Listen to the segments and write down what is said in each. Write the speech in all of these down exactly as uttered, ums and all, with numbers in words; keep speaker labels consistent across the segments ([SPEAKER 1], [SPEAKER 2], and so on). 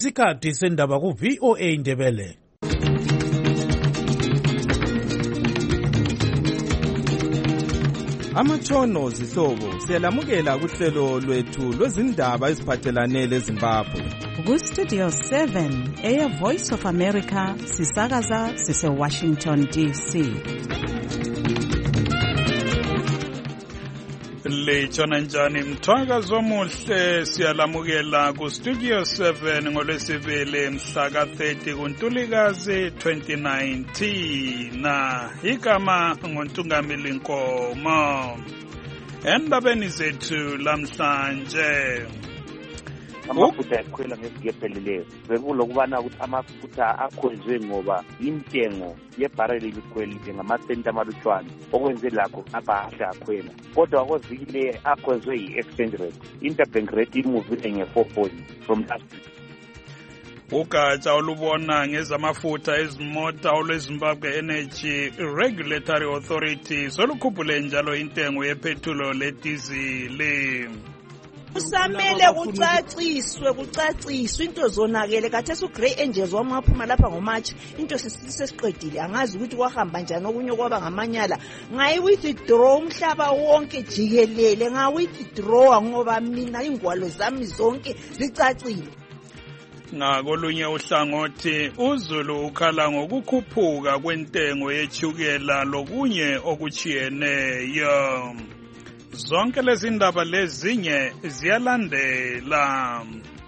[SPEAKER 1] Isikhathi sendaba ku V O A Ndebele.
[SPEAKER 2] Amatshono zihlobo siyalamukela kuhlelo lwethu lwezindaba eziphathelane leZimbabwe.
[SPEAKER 3] Ku Studio seven Air Voice of America sisakaza sise Washington D C.
[SPEAKER 4] Lechona njani mthwakazi omuhle siyalamukela ku Studio seven ngolwesibili mhla ka thirty kuNtulikazi twenty nineteen na igama ngoNtungamili Nkomo. Endabeni zethu lamhlanje
[SPEAKER 5] amafutha yakhwela ngesigepheleleyo bekulokubana ukuthi amafutha akhonzwe ngoba intengo yebarrel ibikhwelile ngamasenti amalutshwana okwenze lakho abahla akhwela kodwa kozikile akhonzwe yi-exchange rate interbank rate imuvile nge-four point from last week.
[SPEAKER 4] Ugatsha olubona ngezamafutha ezimota olweZimbabwe Energy Regulatory Authority solukhuphule njalo intengo yephethulo ledizili.
[SPEAKER 6] Kusamele kucaciswe kucaciswe into zonakele kathesi uGrey Angels wamaphuma lapha ngoMarch into sesiqedile angazi ukuthi kwahamba njani okunye kwaba ngamanyala ngayi withdraw umhlaba wonke jikelele nga withdraw ngoba mina ingwalo zami zonke zicacile.
[SPEAKER 4] Ngakolunye uhlangothi uZulu ukhala ngokukhuphuka kwentengo yechukela lokunye okuchiyeneyo. Zonke lezi ndaba lezinye ziyalandela.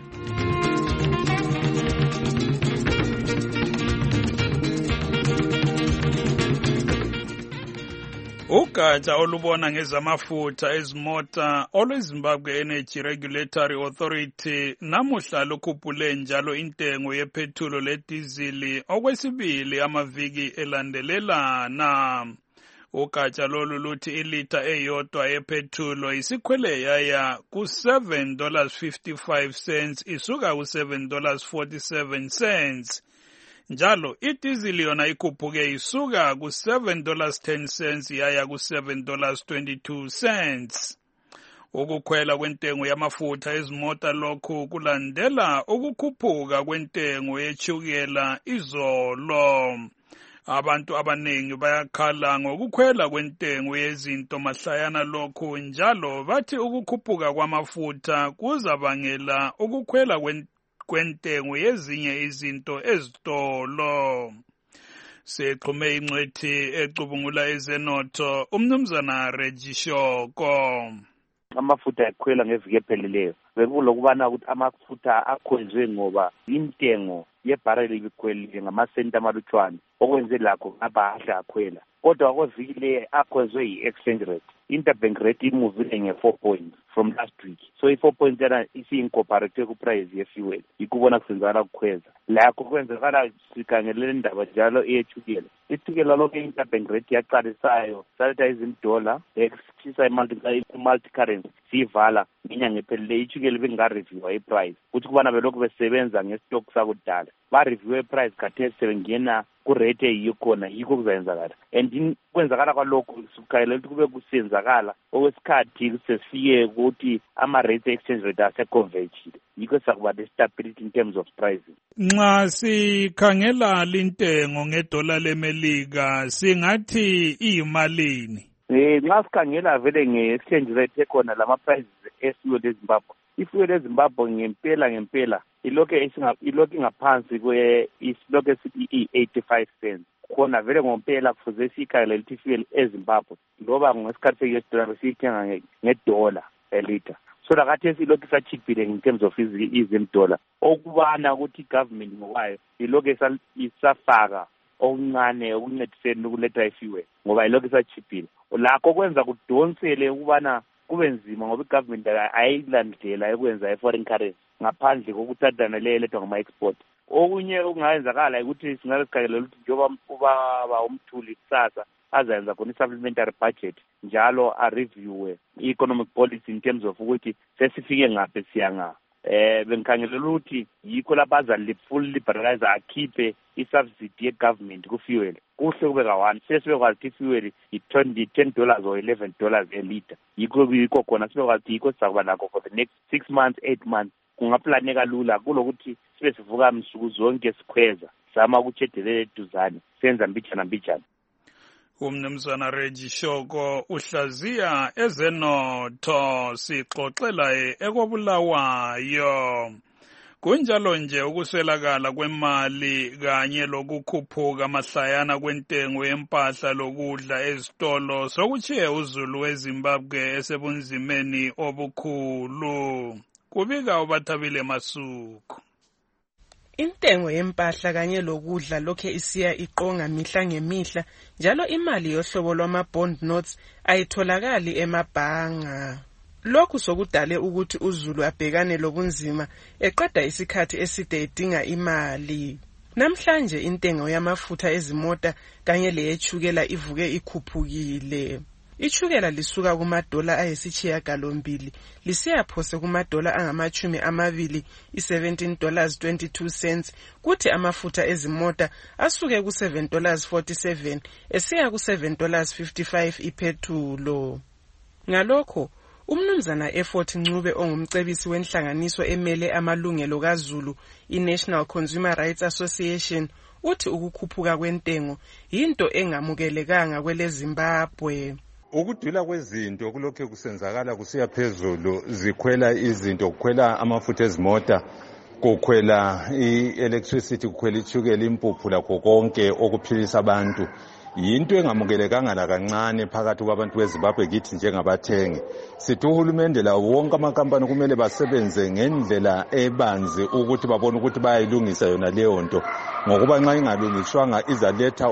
[SPEAKER 4] Ugatsha olubona ngezamafutha ezimota olweZimbabwe Energy Regulatory Authority namuhla lukhuphule njalo intengo yephethulo ledizili okwesibili amaviki elandelelana. Ugatsha lolu luthi ilita eyodwa yephethulo isikhwele yaya ku seven dollars fifty-five cents isuka ku seven dollars forty-seven cents. Njalo idizili yona ikhuphuke isuka ku seven dollars ten cents yaya ku seven dollars twenty-two cents. Ukukhwela kwentengo yamafutha ezimota lokhu kulandela ukukhuphuka kwentengo yechukela izolo. Abantu abanengi bayakhala ngokukhwela kwentengo yezinto mahlayana lokhu njalo bathi ukukhuphuka kwamafutha kuzabangela ukukhwela kwentengo yezinye izinto ezitolo. Sexhume ingcwethi ecubungula ezenotho umnumzana Regishoko.
[SPEAKER 5] Amafutha yakhwela ngeviki epheleleyo bekulokubana ukuthi amafutha akhonzwe ngoba intengo yebarrel ibikhwelile ngamasenti amalutshwana okwenze lakho abahla akhwela kodwa kozikile akhonzwe yi-exchange rate interbank rate imuvile nge-four point from last week so i-four point yana isi-incorporate ku-price ye-fuel yikubona kusenzakala kukhweza lakho kwenzakala sikhangelele ndaba njalo eyethukela ithukela lokho i-interbank rate yaqalisayo saletha izimdola eksisa i-multi-currency siyivala ngenyanga epheleleyo ithukela bengareviewa i-price kuthi kubana belokhu besebenza ngestock sakudala bareviewe i-price khathesi sebengena kurate eyiyo khona yikho kuzayenzakala and kwenzakala kwalokhu sikhayelela ukuthi kube kusenzakala okwesikhathi sesifike ukuthi ama-rates exchange rate aseconvergile yikho sakuba ne-stability in terms of pricing.
[SPEAKER 4] Nxa sikhangela lintengo ngedola lemelika singathi iyimalini?
[SPEAKER 5] Eh nxa sikhangela vele nge-exchange rate ekhona lama-prices e-fuel eZimbabwe ifuel eZimbabwe ngempela ngempela ilokhu ilokhu ingaphansi kwe isilokhu esithi i-eighty-five cents khona vele ngompela kufuze sikhayelela ukuthi ifuel eZimbabwe ngoba ngesikhathi se-U S dollar siyithenga ngedola elita so lakathesi ilokhu isachiphile in terms of izimdola okubana ukuthi i-government ngokwayo ilokhu isafaka okuncane okuncediseni ukuletha ifuel ngoba ilokhu isachiphile lakho kwenza kudonsele ukubana kube nzima ngoba i-government ayilandlela ekwenza i-foreign currency ngaphandle kokuthathana le elethwa ngama-export. Okunye okungayenzakala ukuthi singabe sikhayelela ukuthi njengoba ubaba umthuli kusasa azayenza khona i-supplementary budget njalo a-reviewe i-economic policy in terms of ukuthi sesifike ngaphi siya ngaphi. Eh bengikhangelela ukuthi yikho lapha aza full liberalizer akhiphe i-subsidy ye-government ku-fuel kuhle kube ka-one sesibekwazi i-fuel i-twenty ten dollars or eleven dollars a litre yikho yikho khona sibekwazi yikho sizakuba nakho for the next six months eight months kungaplaneka lula kulokuthi sibe sivuka msuku zonke sikhweza zama ukuthi edelele eduzane senza mbijana mbijana.
[SPEAKER 4] Umnumzana Reggie Shoko uhlaziya ezenotho sixoxela ekobulawayo. Kunjalo nje ukuswelakala kwemali kanye lokukhuphuka mahlayana kwentengo yempahla lokudla ezitolo sokuchiye uZulu weZimbabwe esebunzimeni obukhulu. Kubika uBathabile Masuku.
[SPEAKER 7] Intengo yempahla kanye lokudla lokhe isiya iqonga mihla ngemihla njalo imali yohlobo lwama-bond notes ayitholakali emabhanga. Lokhu sokudale ukuthi uZulu abhekane lobunzima eqeda isikhathi eside edinga imali. Namhlanje intengo yamafutha ezimota kanye leyechukela ivuke ikhuphukile. Ichukela lisuka kumadola ayisishiyagalombili lisiya phose kumadola angamachumi amabili i-seventeen dollars twenty-two cents kuthi amafutha ezimota asuke ku-seven dollars forty-seven esiya ku-seven dollars fifty-five iphethulo. Ngalokho umnumzana Effort Ncube ongumcebisi wenhlanganiso emele amalungelo kaZulu i-National Consumer Rights Association uthi ukukhuphuka kwentengo yinto engamukelekanga kwele Zimbabwe.
[SPEAKER 8] Ukudula kwezinto kulokho kusenzakala kusiya phezulu, zikhwela izinto, kukhwela amafutha ezimota, kukhwela i-electricity, kukhwela ichukela, impuphu lakho konke okuphilisa abantu. Yinto engamukelekanga lakancane phakathi kwabantu beZimbabwe kithi njengabathengi. Sithi uhulumende lawo wonke amakampani kumele basebenze ngendlela ebanzi ukuthi babone ukuthi bayayilungisa yona leyo nto, ngokuba nxa ingalungiswanga izaletha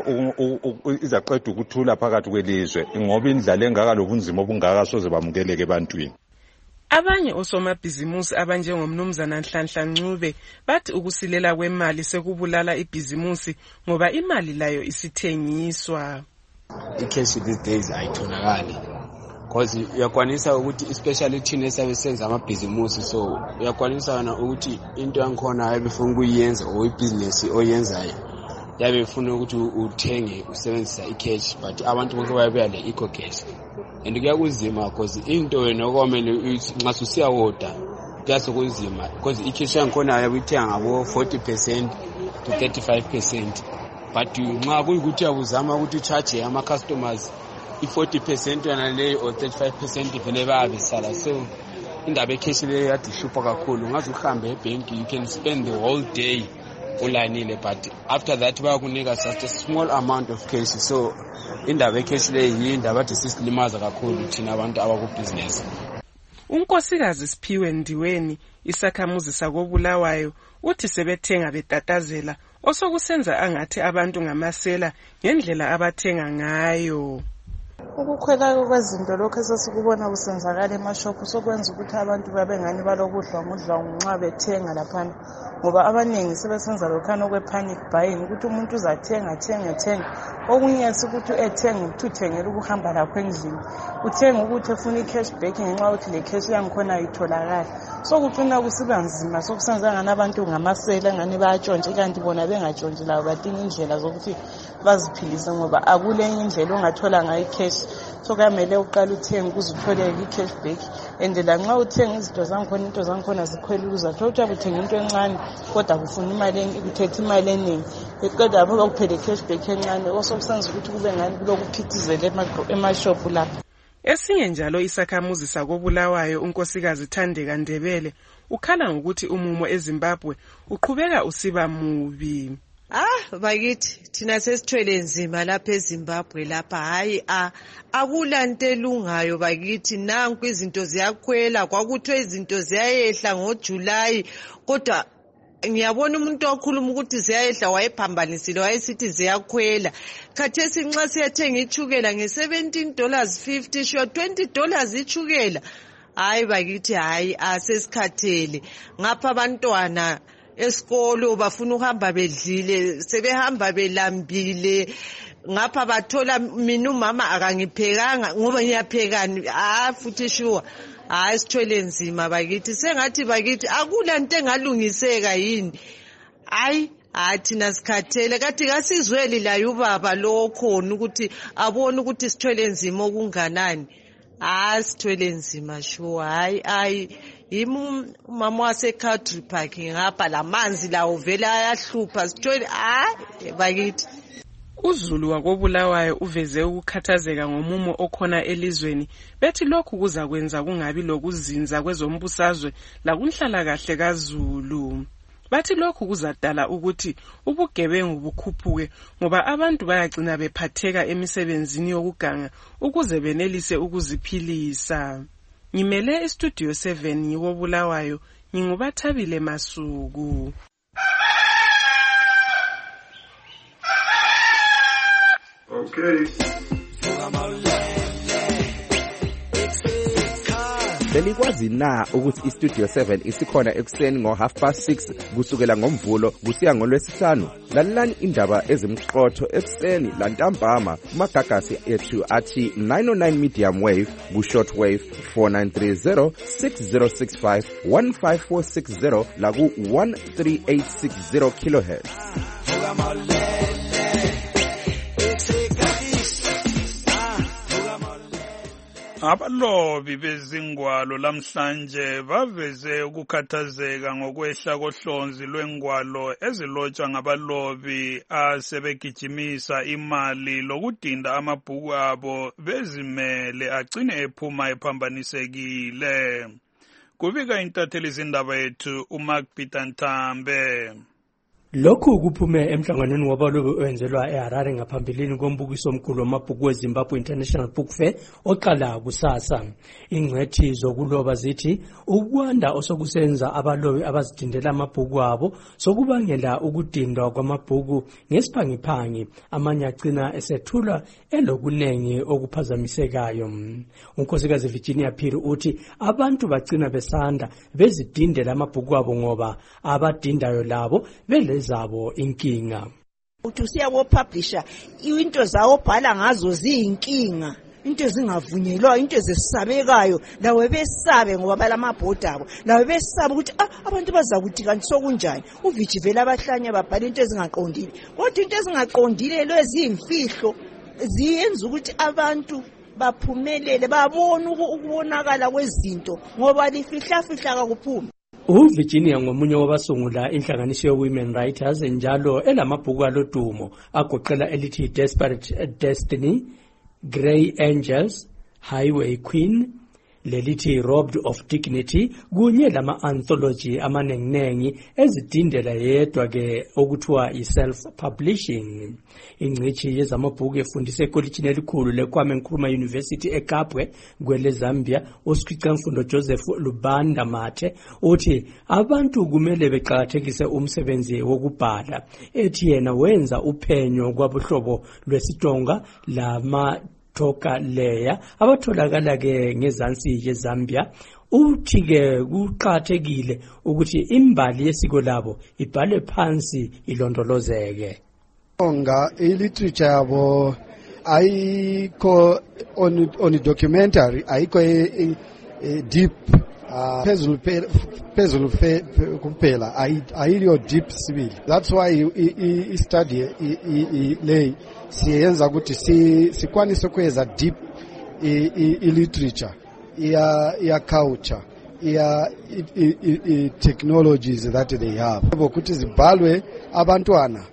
[SPEAKER 8] izaqeda ukuthula phakathi kwelizwe, ngoba indlela engaka lobunzima obungaka soze bamukeleke ebantwini.
[SPEAKER 7] Abanye osomabhizimusi abanjengomnumzana Nhlanhla Ncube bathi ukusilela kwemali sekubulala ibhizimusi ngoba imali layo isithengiswa.
[SPEAKER 9] Icash these days ayitholakali because uyakwanisa ukuthi especially thina esabesenza amabhizimusi, so uyakwanisa wena ukuthi into yankhona ebefuna ukuyenza o ibusiness oyenzayo yabe ufuna ukuthi uthenge usebenzisa icash, but abantu bonke bayabuya le eco cash. And kuyakuzima because into wena okomele nxa usiya order kuyasokuzima because icash yankhona yabithenga ngabo forty percent to thirty-five percent, but nxa kuyikuthi uyabuzama ukuthi charge ama customers i-forty percent yona leyo or thirty-five percent vele bayabisala. So indaba ecash leyo yadishupha kakhulu. Ngaze uhambe ebank you can spend the whole day ulayinile, but after that bayakunika just a small amount of cash. So indaba ecash leyo yindaba ethi sisilimaza kakhulu thina abantu abakubusiness.
[SPEAKER 7] Unkosikazi Siphiwe Ndiweni isakhamuzi sakobulawayo uthi sebethenga betatazela osokusenza angathi abantu ngamasela ngendlela abathenga ngayo.
[SPEAKER 10] Ukukhwela kwezinto lokho esesikubona kusenzakala emashophu sokwenza ukuthi abantu babe ngani balokudla ngudla nxa bethenga laphana, ngoba abaningi sebesenza lokhana okwe-panic buying ukuthi umuntu uzathenga thenga thenga, okunye sikuthi ethenga ukuthi uthengela ukuhamba lapho endlini, uthenga ukuthi efuna i-cash back ngenxa yokuthi le cash yangikhona ayitholakali. Sokucina kusiba nzima sokusenza ngani abantu ngamasela ngani bayatshontshe kanti bona bengatshontshe labo badinga indlela zokuthi baziphilise, ngoba akulenye indlela ongathola ngayo i-cash. So kamele uqala uthenga ukuze uthole i-cash back, and la nxa uthenga izinto zangikhona into zangikhona zikhwela uzathola ukuthi uthenga into encane kodwa kufuna imali ukuthetha imali eningi eqeda lapho bakuphele cash back encane osokusenza ukuthi kube ngani kulokuphithizela emashophu lapha.
[SPEAKER 7] Esinye njalo isakhamuzi sakobulawayo unkosikazi Thandeka Ndebele ukhala ngokuthi umumo eZimbabwe uqhubeka usiba mubi.
[SPEAKER 11] Ah bakithi thina sesithwele nzima lapha eZimbabwe lapha, hayi a akulanto elungayo bakithi. Nanku izinto ziyakhwela, kwakuthiwa izinto ziyayehla ngoJuly, kodwa ngiyabona umuntu okhuluma ukuthi ziyayehla wayephambanisile wayesithi ziyakhwela. Khathesi nxa siyathenga ichukela nge-seventeen dollars fifty sure twenty dollars ichukela. Hayi bakithi hayi asesikhathele ngapha abantwana esikolo bafuna uhamba bedlile sebehamba belambile ngapha bathola mina umama akangiphekanga ngoba ngiyaphekani. Ah futhi sure hayi sithwele nzima bakithi, sengathi bakithi akulanto engalungiseka yini. Hayi athina sikhathele kathi kasizweli la ubaba lo khona ukuthi abone ukuthi sithwele nzima okunganani. hayi sithwele nzima sure hayi hayi yimi umama wase-Country Park ngapha lamanzi lawo vele ayahlupha sithwele hayi bakithi.
[SPEAKER 7] uZulu wakobulawayo uveze ukukhathazeka ngomumo okhona elizweni bethi lokhu kuza kwenza kungabi lokuzinza kwezombusazwe lakunhlala kahle kaZulu. Bathi lokhu kuzadala ukuthi ubugebengu bukhuphuke ngoba abantu bayagcina bephatheka emisebenzini yokuganga ukuze benelise ukuziphilisa. Ngimele estudio seven yiwobulawayo ngingubathabile Masuku.
[SPEAKER 12] Okay. Belikwazi na ukuthi iStudio seven isikhona ekuseni ngo half past six kusukela ngomvulo kusiya ngolwesihlanu. Lalelani indaba ezimqotho ekuseni lantambama kumagagasi ethu athi nine oh nine medium wave ku short wave four nine three zero six zero six five one five four six zero la ku one three eight six zero kilohertz.
[SPEAKER 4] Abalobi bezingwalo lamhlanje baveze ukukhathazeka ngokwehla kohlonzi lwengwalo ezilotshwa ngabalobi asebegijimisa imali lokudinda amabhuku abo bezimele agcine ephuma ephambanisekile. Kubika intatheli izindaba yethu uMark Peter Ntambe.
[SPEAKER 13] Lokhu kuphume emhlanganweni wabalobi owenzelwa eHarare ngaphambilini kombukiso omkhulu wamabhuku weZimbabwe International Book Fair oqala kusasa. Ingcwethi zokuloba zithi ukwanda osokusenza abalobi abazidindela amabhuku abo sokubangela ukudindwa kwamabhuku ngesiphangiphangi amanye agcina esethulwa elokunengi okuphazamisekayo. Unkosikazi Virginia Phiri uthi abantu bagcina besanda bezidindela amabhuku abo ngoba abadindayo labo bele zabo inkinga.
[SPEAKER 6] Uthi usiyabo publisher into zawo bhala ngazo ziyinkinga, into zingavunyelwa, into zesabekayo, lawe besabe ngoba balamabhodi abo, lawe besabe ukuthi ah abantu bazakuthi kanti sokunjani. uVichi vela abahlanya babhala into ezingaqondile, kodwa into ezingaqondile lezimfihlo ziyenza ukuthi abantu baphumelele babone ukubonakala kwezinto ngoba lifihla fihla kakuphuma.
[SPEAKER 13] uVirginia ngomunye wabasungula inhlanganiso ye-Women Writers njalo elamabhuku alodumo agoqela elithi Desperate Destiny, Grey Angels, Highway Queen, lelithi Robbed of Dignity kunye lama-anthology amanenginengi ezidindela yedwa ke okuthiwa i-self-publishing. Ingcitshi yezamabhuku efundise ekolitshini elikhulu leKwame Nkrumah University eKabwe kwele Zambia uSikhicamfundo Joseph Lubanda Mathe uthi abantu kumele beqakathekise umsebenzi wokubhala. Ethi yena wenza uphenyo kwabuhlobo lwesitonga lama Toka leya abatholakala ke ngezansi yeZambia. Uthi ke kuqhathekile ukuthi imbali yesiko labo ibhalwe phansi ilondolozeke.
[SPEAKER 14] Onga iliterature yabo ayikho on on documentary ayikho deep phezulu phezulu kuphela ayiliyo deep sibili. That's why I study lay siyenza ukuthi sikwanise kweza deep literature ya ya culture ya technologies that they have ukuthi zibhalwe abantwana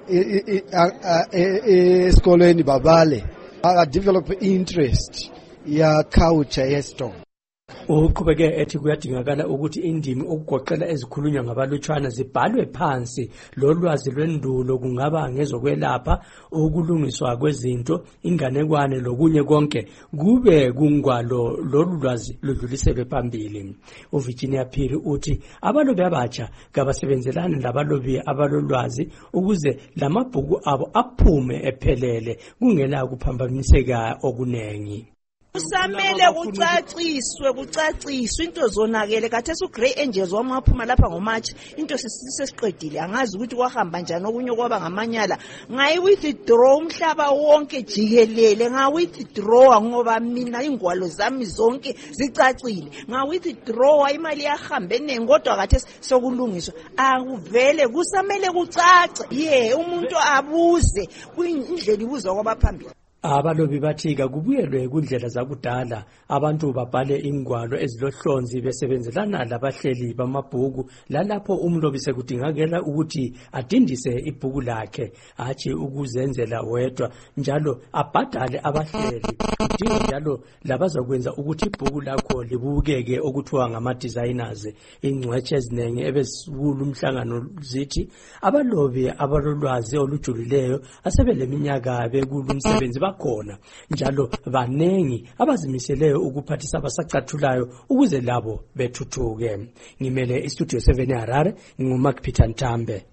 [SPEAKER 14] esikoleni babale develop interest ya culture yesitong.
[SPEAKER 13] Uqhubeke ethi kuyadingakala ukuthi indimi okugoqela ezikhulunywa ngabalutshwana zibhalwe phansi. Lolwazi lwendulo kungaba ngezokwelapha, ukulungiswa kwezinto, inganekwane lokunye konke kube kungwalo lolwazi ludluliselwe phambili. uVirginia Phiri uthi abalobi abatsha kabasebenzelane labalobi abalolwazi ukuze lamabhuku abo aphume ephelele kungela kuphambamiseka okunengi.
[SPEAKER 6] Kusamele kucaciswe kucaciswe into zonakele kathesi uGrey Angels wamaphuma lapha ngoMarch into sesisiqedile angazi ukuthi kwahamba njani okunye kwaba ngamanyala ngayi withdraw umhlaba wonke jikelele nga withdraw ngoba mina ingwalo zami zonke zicacile nga withdraw imali yahambe nengi kodwa kathesi sokulungiswa akuvele kusamele kucace ye umuntu abuze indlela ibuzwa kwabaphambili.
[SPEAKER 13] Abalobi bathi kakubuyelwe kundlela zakudala abantu babhale ingwalo ezilohlonzi besebenzelana labahleli bamabhuku lalapho umlobi sekudingakala ukuthi adindise ibhuku lakhe hatshi ukuzenzela wedwa njalo abhadale abahleli kudinga njalo labazakwenza ukuthi ibhuku lakho libukeke okuthiwa ngama-designers. Ingcwethi eziningi ebesikulu umhlangano zithi abalobi abalolwazi olujulileyo asebeleminyaka bekulu umsebenzi khona njalo banengi abazimiseleyo ukuphathisa abasacathulayo ukuze labo bethuthuke. Ngimele istudio seven eHarare, nginguMark Peter Ntambe.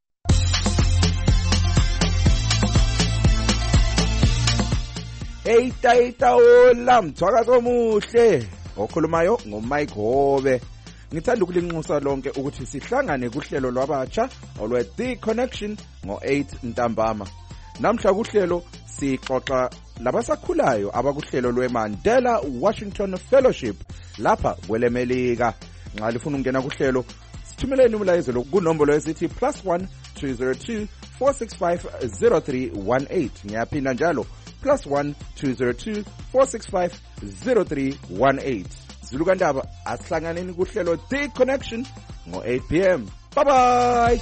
[SPEAKER 12] Hey tayita ola mthwakazo omuhle okhulumayo ngoMike Hobe. Ngithanda ukulinxusa lonke ukuthi sihlangane kuhlelo lwabatsha olwe The Connection ngo eight ntambama. Namhla kuhlelo sixoxa labasakhulayo abakuhlelo lweMandela Washington Fellowship lapha kwelemelika. Nxa lifuna ukungena kuhlelo sithumeleni umlayezo kunombolo esithi plus one two zero two four six five zero three one eight. Ngiyaphinda njalo plus one two zero two four six five zero three one eight. Zulu Kandaba asihlanganeni kuhlelo The Connection ngo eight p m. Bye bye.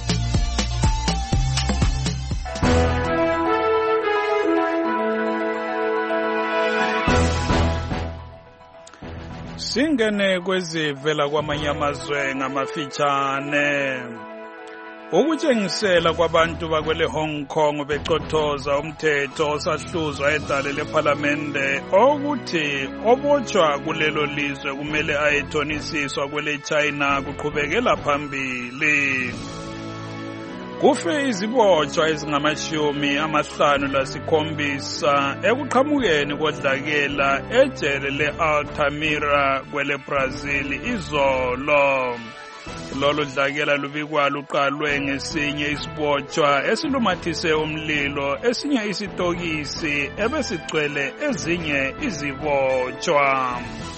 [SPEAKER 4] Singene kwezivela kwamanye amazwe ngamafitshane. Ukutshengisela kwabantu bakwele Hong Kong becothoza umthetho osahluzwa edale leParliamente okuthi obotshwa kulelo lizwe kumele ayethonisiswa kwele China kuqhubekela phambili. Kufe izibotshwa ezingamashumi amahlanu lasikhombisa ekuqhamukeni kodlakela ejele le-Altamira kwele Brazil izolo. Lolu dlakela lubikwa luqalwe ngesinye isibotshwa esilumathise umlilo esinye isitokisi ebesigcwele ezinye izibotshwa.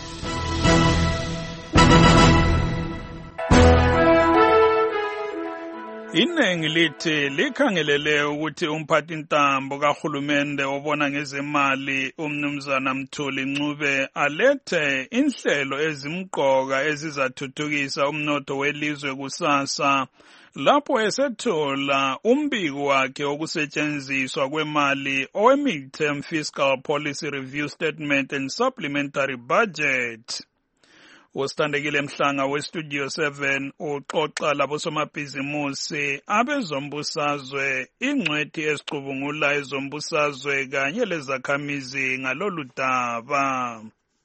[SPEAKER 4] Inengi lithi likhangelele ukuthi umphathintambo kahulumende obona ngezemali umnumzana Mthuli Ncube alethe inhlelo ezimqoka ezizathuthukisa umnotho welizwe kusasa lapho esethola umbiko wakhe okusetshenziswa kwemali owe-Midterm Fiscal Policy Review Statement and Supplementary Budget. Ustandekile Mhlanga weStudio seven uxoxa labosomabhizimusi abezombusazwe ingcwethi esicubungula ezombusazwe kanye lezakhamizi ngalolu daba.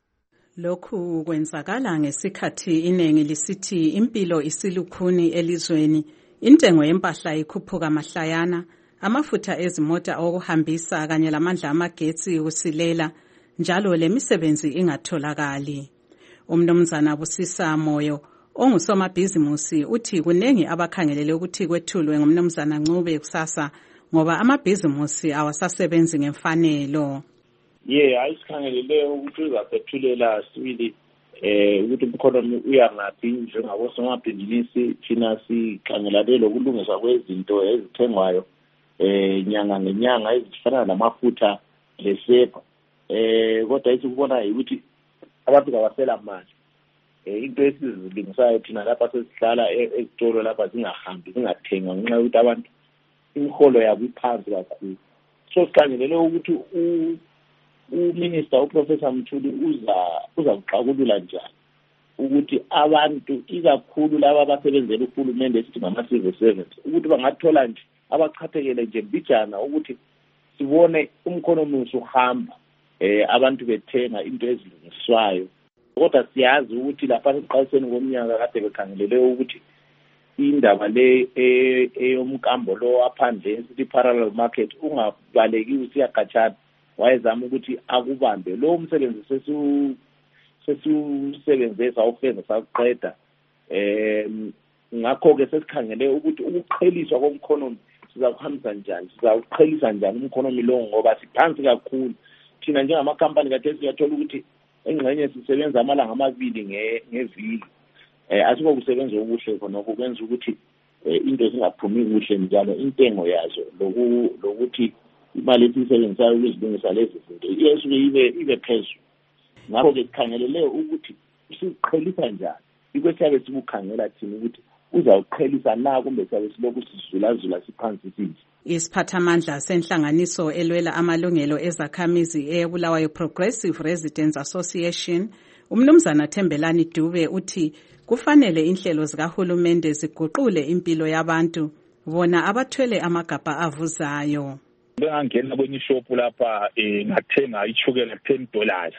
[SPEAKER 3] Lokhu kwenzakala ngesikhathi inengi lisithi impilo isilukhuni elizweni, intengo yempahla ikhuphuka mahlayana, amafutha ezimota okuhambisa kanye lamandla amagetsi usilela, njalo lemisebenzi ingatholakali. Umnumzana Busisa Moyo ongusomabhizimusi uthi kunengi abakhangelele ukuthi kwethulwe ngumnumzana Ncube kusasa ngoba amabhizimusi awasasebenzi ngemfanelo.
[SPEAKER 5] Ye ayisikhangelele ukuthi uzaphethulela sibili eh ukuthi umkhonomi uyangaphi njengabosomabhizinisi thina sikhangelane lokulungiswa kwezinto ezithengwayo eh nyanga ngenyanga ezifana namafutha lesepa eh kodwa isikubona ukuthi abantu abasela manje eh into esizilungisayo thina lapha sesihlala ezitolo lapha zingahambi zingathenga ngenxa yokuthi abantu imiholo yabo iphansi kakhulu. So sikhangelele ukuthi u uminister uprofessor Mthuli uza uza kuxakulula njani ukuthi abantu ikakhulu laba abasebenzela uhulumende esithi ngama-civil servants ukuthi bangathola nje abachaphekele nje mbijana ukuthi sibone umkhonomi usuhamba eh abantu bethenga into ezilungiswayo. Kodwa siyazi ukuthi lapha esiqaliseni komnyaka kade bekhangelele ukuthi indaba le eyomkambo lo aphandle esithi parallel market ungabaleki usiyagachana wayezama ukuthi akubambe lo umsebenzi sesu sesusebenzisa ofenza sakuqeda. em ngakho ke sesikhangele ukuthi ukuqheliswa komkhonomi sizakuhambisa njani, sizawuqhelisa njani umkhonomi lo ngoba siphansi kakhulu. Thina njengama-company kade siyathola ukuthi engxenye sisebenza amalanga amabili ngeviki. Eh asiko kusebenza okuhle khona okwenza ukuthi into zingaphumi kuhle njalo intengo yazo lokuthi
[SPEAKER 15] imali esiyisebenzisayo ukuzilungisa lezi zinto iyasuke ibe ibe phezulu. Ngakho-ke sikhangelele ukuthi siqhelisa njani ikwesiyabe sibukhangela thina ukuthi uzawuqhelisa na kumbe siyabe silokhu sizulazula siphansi sithi.
[SPEAKER 3] Isiphathamandla senhlanganiso elwela amalungelo ezakhamizi eBulawayo Progressive Residents Association, umnumzana Thembelani Dube uthi kufanele inhlelo zikahulumende ziguqule impilo yabantu bona abathwele amagabha avuzayo.
[SPEAKER 16] Bengangena kwenye shop lapha eh ngathenga ichukela ten dollars.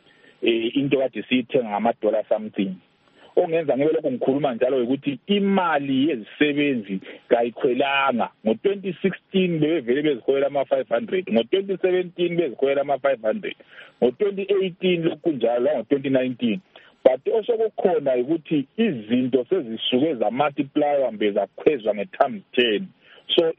[SPEAKER 16] Eh into kade siyithenga ngama dollars something. Ongenza ngibe lokho ngikhuluma njalo ukuthi imali yezisebenzi kayikhwelanga. Ngo twenty sixteen bebevele bezikhwela ama five hundred, ngo twenty seventeen bezikhwela ama five hundred, ngo twenty eighteen lokhu njalo, ngo twenty nineteen. But also kukhona ukuthi izinto sezisuke za multiply ambe zakhwezwa nge-times ten. So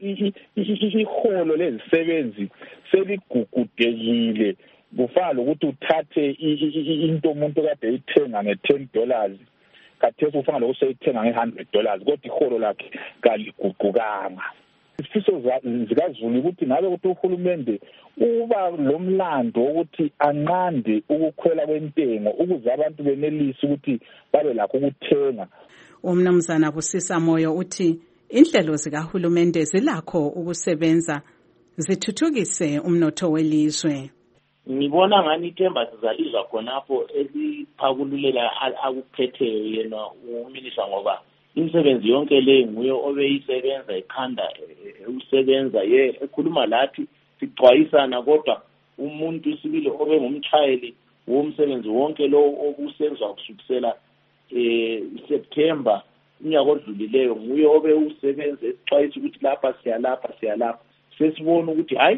[SPEAKER 16] iholo lezisebenzi seligugudekile. Kufana ukuthi uthathe into umuntu kade ayithenga nge-ten dollars kathesi ufana lokuthi ayithenga nge-one hundred dollars kodwa iholo lakhe kaliguqukanga. Isifiso zikaZulu ukuthi ngabe ukuthi uhulumende uba lomlando ukuthi anqande ukukhwela kwentengo ukuze abantu benelise ukuthi babe lakho ukuthenga.
[SPEAKER 3] Umnumzana Busisa Moyo uthi inhlelo zikahulumende zilakho ukusebenza zithuthukise umnotho welizwe.
[SPEAKER 15] Ngibona ngani ithemba sizalizwa khonapho eliphakululela akuphetheyo yena uminisa ngoba imisebenzi yonke le nguye obeyisebenza ekhanda usebenza ye ekhuluma lathi sixwayisana kodwa umuntu sibili obe ngumchayeli womsebenzi wonke lo okusenzwa kusukisela eh September unyaka odlulileyo nguye obe usebenza esixwayisa ukuthi lapha siyalapha siyalapha sesibona ukuthi hayi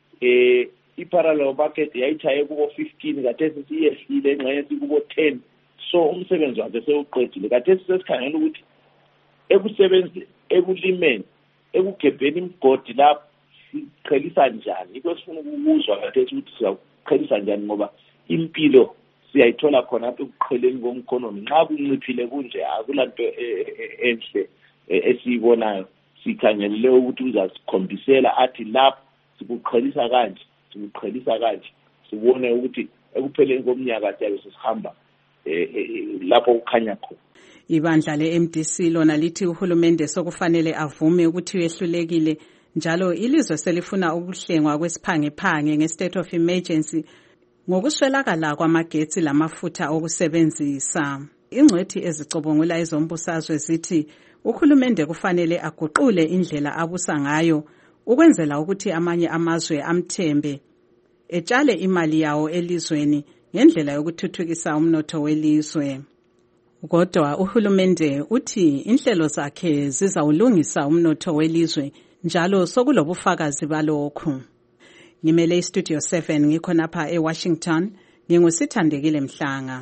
[SPEAKER 15] eh i-parallel market yayithaye kubo fifteen kathesi siyehlile engxenye sikubo ten. So umsebenzi wakhe sewuqedile kathesi sesikhangela ukuthi ekusebenza ekulimeni ekugebheni imigodi lapho siqhelisa njani. Iko sifuna ukuzwa kathesi ukuthi siyakuqhelisa njani ngoba impilo siyayithola khona apha ekuqheleni komkhonomi. Nxa kunciphile kunje akulanto enhle esiyibonayo. Sikhangelele ukuthi uzasikhombisela athi lapho sikuqhelisa kanje siqhelisa kanje sibone ukuthi ekupheleni komnyaka siyabe sihamba lapho kukhanya khona.
[SPEAKER 3] Ibandla le-M D C lona lithi uhulumende sokufanele avume ukuthi uyehlulekile njalo ilizwe selifuna ukuhlengwa kwesiphangephange nge-state of emergency ngokuswelakala kwamagetsi lamafutha okusebenzisa. Ingcwethi ezicobongula ezombusazwe zithi uhulumende kufanele aguqule indlela abusa ngayo ukwenzela ukuthi amanye amazwe amthembe etshale imali yawo elizweni ngendlela yokuthuthukisa umnotho welizwe. Kodwa uhulumende uthi inhlelo zakhe zizawulungisa umnotho welizwe njalo sokulobufakazi balokhu. Ngimele iStudio seven ngikhonapha eWashington ngingusithandekile Mhlanga.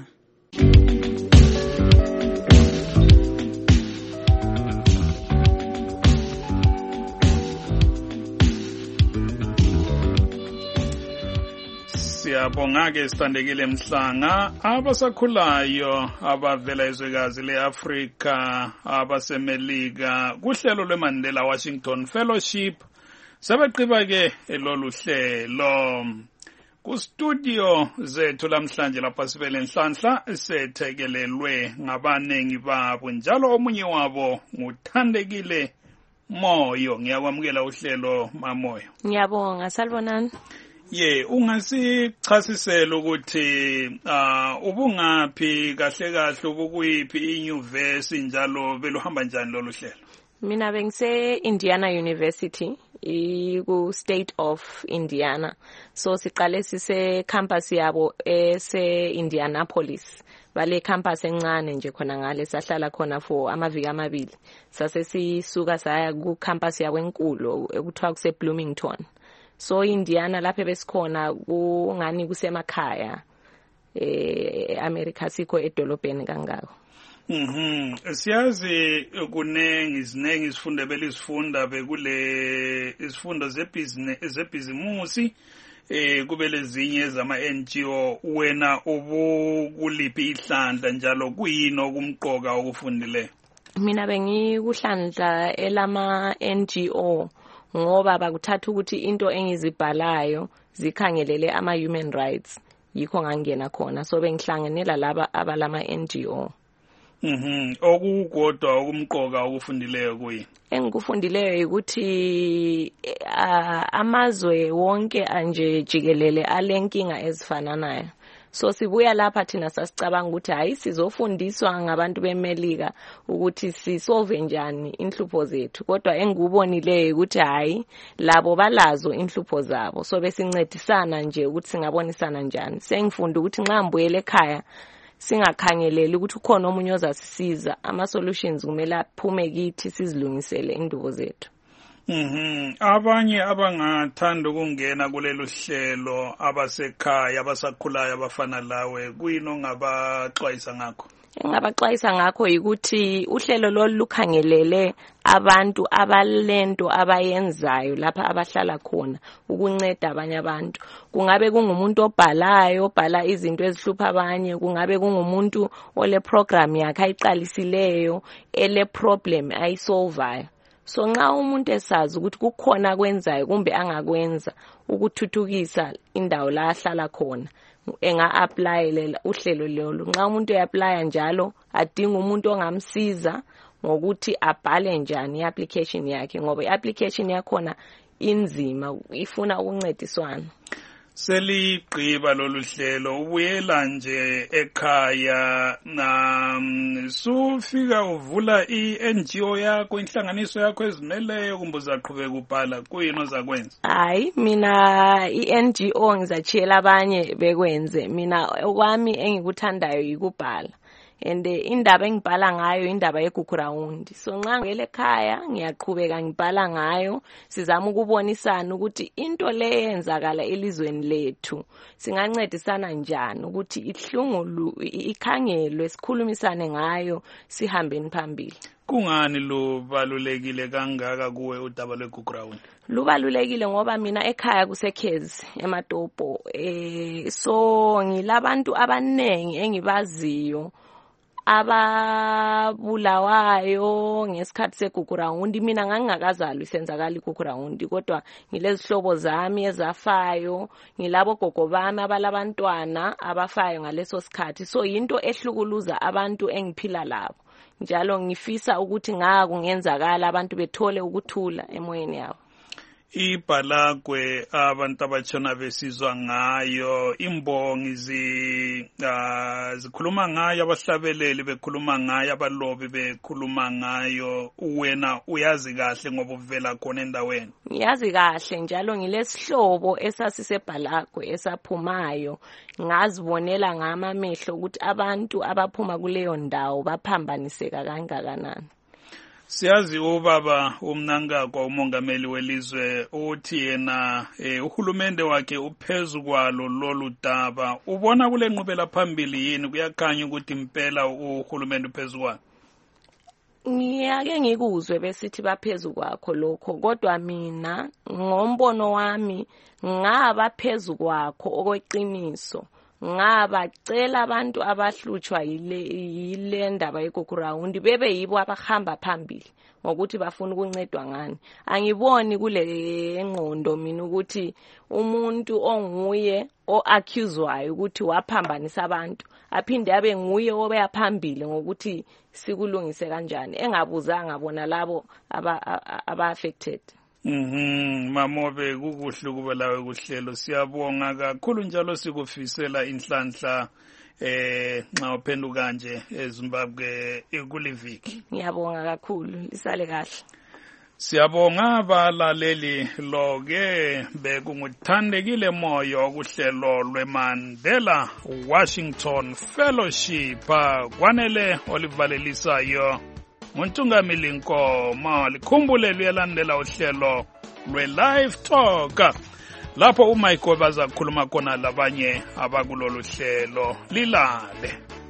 [SPEAKER 4] Siyabonga-ke sithandekile Mhlanga. Abasakhulayo abavela ezwekazi le-Afrika abasemelika kuhlelo lweMandela Washington Fellowship sebeqiba-ke lolu hlelo. Kustudio zethu lamhlanje lapha sivele Nhlanhla sethekelelwe ngabanengi babo njalo omunye wabo nguthandekile Moyo. Ngiyakwamukela uhlelo Mamoyo.
[SPEAKER 17] Ngiyabonga, salibonani.
[SPEAKER 4] Ye, ungasichasisela ukuthi uh ubungaphi kahle kahle ubukuyiphi inyuvesi njalo beluhamba njani lolu hlelo?
[SPEAKER 17] Mina bengise Indiana University ku State of Indiana. So siqale sise campus yabo ese Indianapolis. Bale campus encane nje khona ngale sahlala khona for amaviki amabili. Sase sisuka saya ku campus yabo enkulu ekuthiwa kuse Bloomington. So Indiana lapha besikhona kungani kusemakhaya eh America sikho edolobheni kangako.
[SPEAKER 4] Mhm. Siyazi kunengi izinengi isifundo belizifunda bekule isifundo zebusiness zebusiness eh kube lezinye zama N G O wena ubukuliphi ihlandla njalo kuyini okumqoka ukufundile?
[SPEAKER 17] Mina bengikuhlandla elama N G O ngoba bakuthatha ukuthi into engizibhalayo zikhangelele ama-human rights, yikho ngangena khona. So bengihlanganela laba abalama N G O.
[SPEAKER 4] Mhm. Okukodwa okumqoka okufundileyo kuyi.
[SPEAKER 17] Engikufundileyo ukuthi uh, amazwe wonke anje jikelele alenkinga ezifananayo. So sibuya lapha thina sasicabanga ukuthi hayi sizofundiswa ngabantu beMelika ukuthi sisolve njani inhlupho zethu, kodwa engikubonileyo ukuthi hayi labo balazo inhlupho zabo. So besincedisana nje ukuthi singabonisana njani. Sengifunda ukuthi nxa ngibuyele ekhaya singakhangeleli ukuthi ukhona omunye ozasisiza, ama solutions kumele aphume kithi sizilungisele indubo zethu.
[SPEAKER 4] Mhm. Abanye abangathanda ukungena kulelo hlelo abasekhaya abasakhulayo abafana lawe kuyini ongabaxwayisa ngakho?
[SPEAKER 17] Engabaxwayisa ngakho ukuthi uhlelo lo lukhangelele abantu abalento abayenzayo lapha abahlala khona ukunceda abanye abantu. Kungabe kungumuntu obhalayo obhala izinto ezihlupha abanye, kungabe kungumuntu ole program yakhe ayiqalisileyo ele problem ayisolvayo. So nxa umuntu esazi ukuthi kukhona kwenzayo kumbe angakwenza ukuthuthukisa indawo la ahlala khona, enga-applyela uhlelo lolo. Nxa umuntu e-applya njalo adinga umuntu ongamsiza ngokuthi abhale njani i-application yakhe, ngoba i-application yakhona inzima, ifuna ukuncediswana.
[SPEAKER 4] Seligqiba lolu hlelo ubuyela nje ekhaya na sufika uvula i-N G O yakho, inhlanganiso yakho ezimeleyo kumbe uzaqhubeka ubhala kuyini ozakwenza?
[SPEAKER 17] Hayi mina i-N G O ngizachiyela abanye bekwenze, mina okwami engikuthandayo yikubhala. And indaba engibhala ngayo indaba yeGugurawundi. So nxa ngiyele ekhaya ngiyaqhubeka ngibhala ngayo, sizama ukubonisana ukuthi into le yenzakala elizweni lethu singancedisana njani ukuthi ihlungulu ikhangelwe, sikhulumisane ngayo, sihambeni phambili.
[SPEAKER 4] Kungani lubalulekile kangaka kuwe udaba lweGugurawundi?
[SPEAKER 17] Lubalulekile ngoba mina ekhaya kusekhezi eMatopo, eh so ngilabantu abanengi engibaziyo ababulawayo ngesikhathi seGugurawundi. Mina ngangingakazalwa isenzakala iGugurawundi, kodwa ngilezihlobo zami ezafayo, ngilabo gogo bami abalabantwana abafayo ngaleso sikhathi. So yinto ehlukuluza abantu engiphila labo, njalo ngifisa ukuthi ngaka kungenzakala abantu bethole ukuthula emoyeni yabo.
[SPEAKER 4] Ibhalagwe abantu abatshona besizwa ngayo, imbongi zi uh, zikhuluma ngayo, abahlabeleli bekhuluma ngayo, abalobi bekhuluma ngayo, wena uyazi kahle ngoba uvela khona endaweni?
[SPEAKER 17] Ngiyazi kahle, njalo ngilesihlobo esasisebhalagwe esaphumayo, ngazibonela ngamamehlo ukuthi abantu abaphuma kuleyo ndawo baphambaniseka kangakanani.
[SPEAKER 4] Siyazi ubaba uMnangagwa umongameli welizwe uthi yena eh, uhulumende wakhe uphezu kwalo lolu daba. Ubona kule nqubela phambili yini kuyakhanya ukuthi impela uhulumende uphezu kwalo?
[SPEAKER 17] Ngiyake ngikuzwe besithi baphezu kwakho lokho, kodwa mina ngombono wami ngaba phezu kwakho okweqiniso. Ngabacela abantu abahlutshwa yile yile ndaba yeGugurawundi bebe yibo abahamba phambili ngokuthi bafuna ukuncedwa ngani. Angiboni kule ngqondo mina ukuthi umuntu onguye o-accusewayo ukuthi waphambanisa abantu aphinde abe nguye obeya phambili ngokuthi sikulungise kanjani, engabuzanga bona labo aba-affected.
[SPEAKER 4] Mhm, Mamobe kukuhle kuba lawe kuhlelo. Siyabonga kakhulu njalo sikufisela inhlanhla eh nxa uphenduka nje eZimbabwe ekuliviki.
[SPEAKER 17] Ngiyabonga kakhulu, lisale kahle.
[SPEAKER 4] Siyabonga abalaleli loke bekunguthandekile moyo kuhlelo lweMandela Washington Fellowship kwanele olivalelisayo Muntungamili Nkoma. Likhumbule luyalandela uhlelo lwe-Live Talk lapho uMike baza kukhuluma khona labanye abakulolu hlelo. Lilale.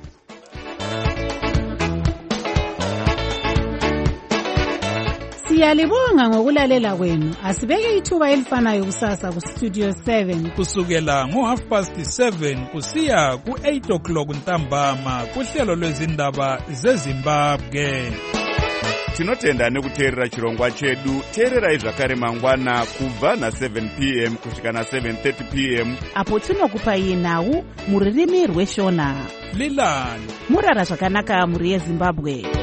[SPEAKER 18] Siyalibonga ngokulalela kwenu. Asibeke ithuba elifanayo kusasa ku Studio seven
[SPEAKER 1] kusukela ngo half past seven kusiya ku eight o'clock ntambama kuhlelo lwezindaba zeZimbabwe.
[SPEAKER 19] tinotenda nekuteerera chirongwa chedu. Teererai zvakare mangwana kubva na-seven p m kusvika na-seven thirty p m
[SPEAKER 20] apo tinokupai nhau mururimi rweshona.
[SPEAKER 1] Lilani
[SPEAKER 20] murara zvakanaka muri yeZimbabwe.